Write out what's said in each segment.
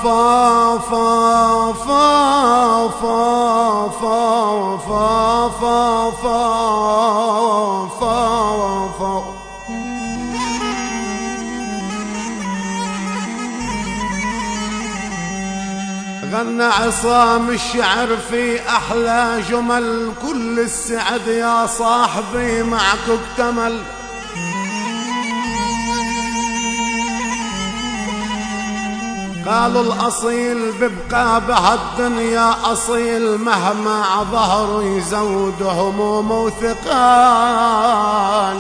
فا فا فا فا فا فا فا فا فا فا. غنى عصام الشعر في أحلى جمل، كل السعد يا صاحبي معك اكتمل. قالوا الأصيل ببقى بهالدنيا أصيل، مهما ظهر يزود هموم وثقال.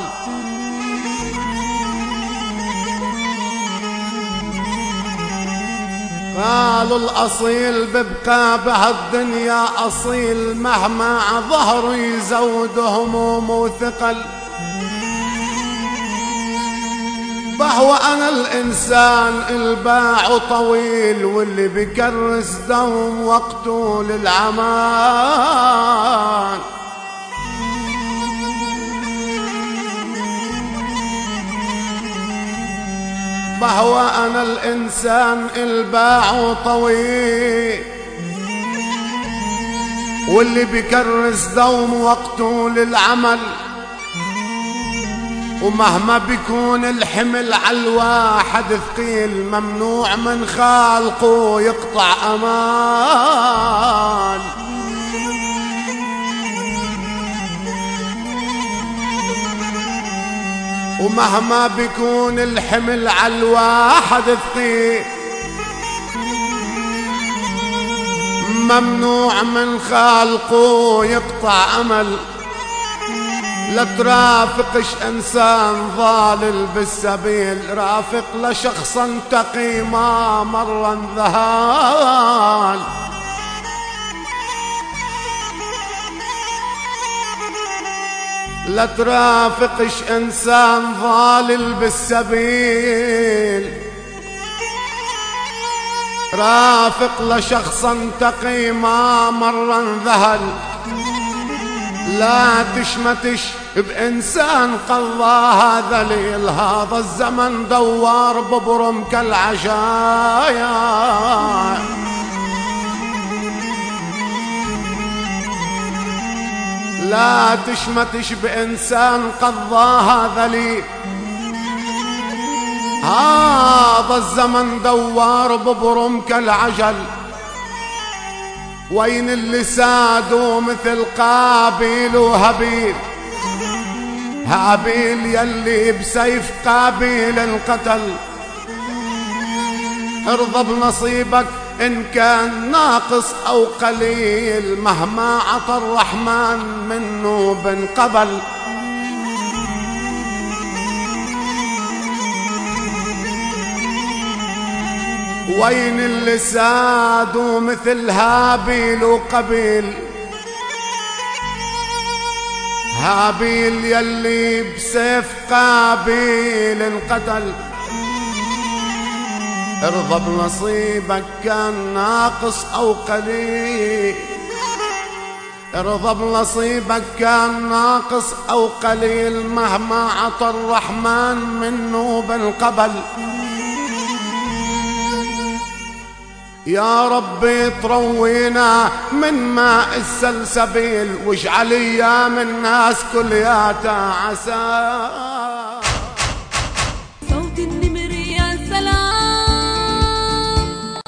قالوا الأصيل ببقى بهالدنيا أصيل، مهما ظهر يزود هموم وثقل. فهو أنا الإنسان الباع طويل، واللي بكرس دوم وقته للعمال. فهو أنا الإنسان الباع طويل، واللي بكرس دوم وقته للعمل. ومهما بيكون الحمل على الواحد ثقيل، ممنوع من خالقه يقطع أمال. ومهما بيكون الحمل على الواحد ثقيل، ممنوع من خالقه يقطع أمل. لا ترافقش إنسان ضالل بالسبيل، رافق لشخصا تقي ما مر ذهال. لا ترافقش إنسان ضالل بالسبيل، رافق لشخصا تقي ما مر ذهل. لا تشمتش بإنسان قضى هذا ليل، هذا الزمن دوار ببرم كالعشايا. لا تشمتش بإنسان قضى هذا ليل، هذا الزمن دوار ببرم كالعجل. وين اللي سادوا مثل قابيل وهابيل، هابيل يلي بسيف قابيل انقتل. ارضى بنصيبك إن كان ناقص أو قليل، مهما عطى الرحمن منه بنقبل. وين اللي سادوا مثل هابيل وقبيل، هابيل يلي بسيف قابيل انقتل. ارضى بنصيبك كان ناقص أو قليل، ارضى بنصيبك كان ناقص أو قليل، مهما عطى الرحمن منه بالقبل. يا ربي تروينا من ماء السلسبيل، واجعل ايام الناس كلياتها عسى.